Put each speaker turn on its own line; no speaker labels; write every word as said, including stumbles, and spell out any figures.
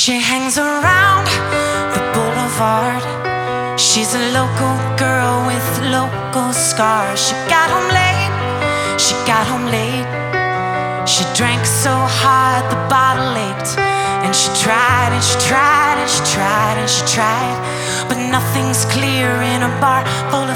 She hangs around the boulevard. She's a local girl with local scars. She got home late, she got home late. She drank so hard the bottle ached. And she tried and she tried and she tried and she tried, but nothing's clear in a bar full of